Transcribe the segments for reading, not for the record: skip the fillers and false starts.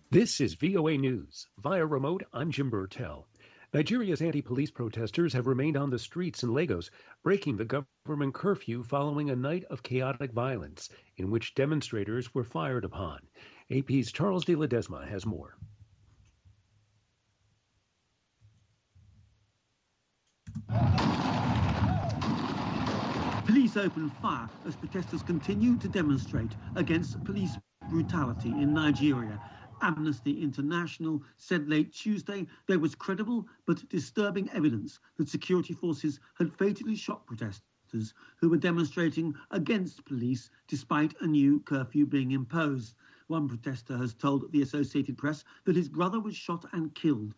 This is VOA News. Via remote, I'm Jim Burtell. Nigeria's anti-police protesters have remained on the streets in Lagos, breaking the government curfew following a night of chaotic violence in which demonstrators were fired upon. AP's Charles de Ledesma has more. Police opened fire as protesters continue to demonstrate against police brutality in Nigeria. Amnesty International said late Tuesday there was credible but disturbing evidence that security forces had fatally shot protesters who were demonstrating against police despite a new curfew being imposed. One protester has told the Associated Press that his brother was shot and killed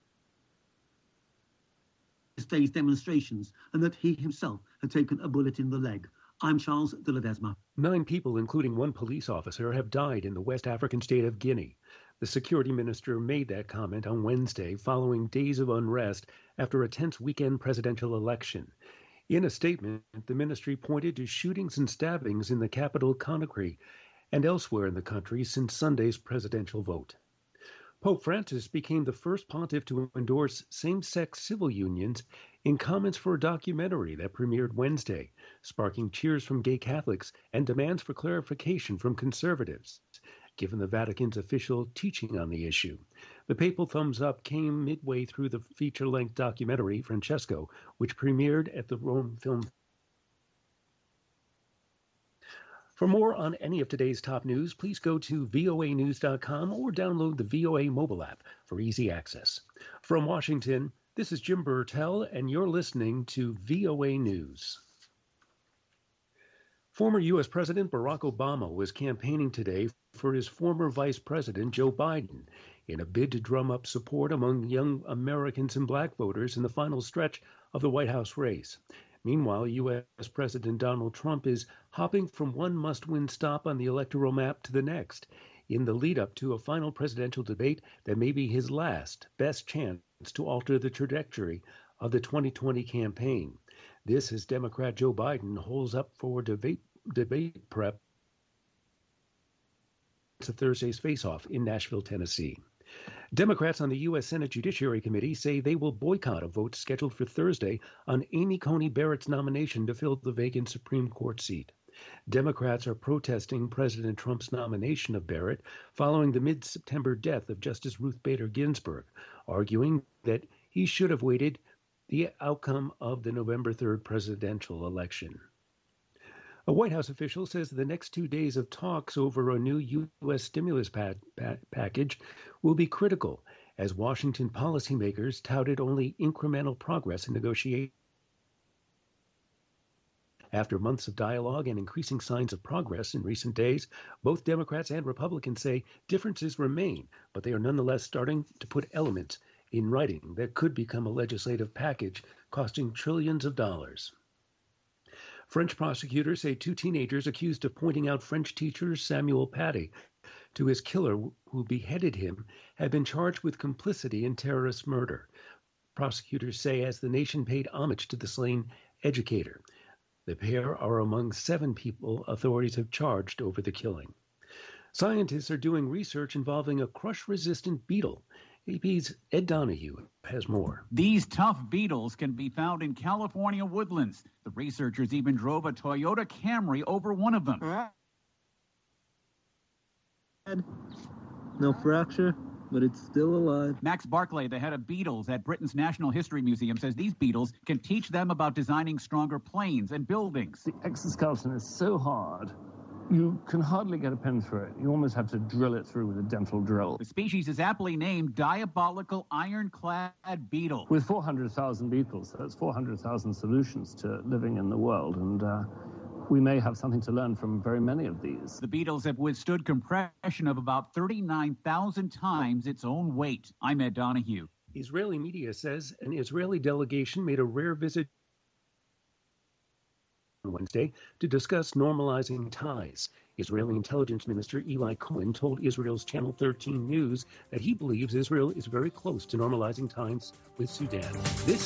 in today's demonstrations and that he himself had taken a bullet in the leg. I'm Charles de Ledesma. 9 people, including 1 police officer, have died in the West African state of Guinea. The security minister made that comment on Wednesday following days of unrest after a tense weekend presidential election. In a statement, the ministry pointed to shootings and stabbings in the capital Conakry and elsewhere in the country since Sunday's presidential vote. Pope Francis became the first pontiff to endorse same-sex civil unions in comments for a documentary that premiered Wednesday, sparking cheers from gay Catholics and demands for clarification from conservatives, given the Vatican's official teaching on the issue. The papal thumbs up came midway through the feature-length documentary, Francesco, which premiered at the Rome Film. For more on any of today's top news, please go to voanews.com or download the VOA mobile app for easy access. From Washington, this is Jim Burtell, and you're listening to VOA News. Former U.S. President Barack Obama was campaigning today for his former Vice President Joe Biden in a bid to drum up support among young Americans and black voters in the final stretch of the White House race. Meanwhile, U.S. President Donald Trump is hopping from one must-win stop on the electoral map to the next in the lead-up to a final presidential debate that may be his last best chance to alter the trajectory of the 2020 campaign. This as Democrat Joe Biden holds up for debate prep to Thursday's face-off in Nashville, Tennessee. Democrats on the U.S. Senate Judiciary Committee say they will boycott a vote scheduled for Thursday on Amy Coney Barrett's nomination to fill the vacant Supreme Court seat. Democrats are protesting President Trump's nomination of Barrett following the mid-September death of Justice Ruth Bader Ginsburg, arguing that he should have waited the outcome of the November 3rd presidential election. A White House official says the next 2 days of talks over a new U.S. stimulus package will be critical as Washington policymakers touted only incremental progress in negotiations. After months of dialogue and increasing signs of progress in recent days, both Democrats and Republicans say differences remain, but they are nonetheless starting to put elements in writing that could become a legislative package costing trillions of dollars. French prosecutors say 2 teenagers accused of pointing out French teacher Samuel Paty to his killer who beheaded him had been charged with complicity in terrorist murder. Prosecutors say as the nation paid homage to the slain educator. The pair are among 7 people authorities have charged over the killing. Scientists are doing research involving a crush-resistant beetle. AP's Ed Donahue has more. These tough beetles can be found in California woodlands. The researchers even drove a Toyota Camry over one of them. No fracture, but it's still alive. Max Barclay, the head of beetles at Britain's National History Museum, says these beetles can teach them about designing stronger planes and buildings. The exoskeleton is so hard, you can hardly get a pen through it. You almost have to drill it through with a dental drill. The species is aptly named diabolical ironclad beetle. With 400,000 beetles, that's 400,000 solutions to living in the world, and we may have something to learn from very many of these. The beetles have withstood compression of about 39,000 times its own weight. I'm Ed Donahue. Israeli media says an Israeli delegation made a rare visit Wednesday to discuss normalizing ties. Israeli intelligence minister Eli Cohen told Israel's Channel 13 News that he believes Israel is very close to normalizing ties with Sudan. This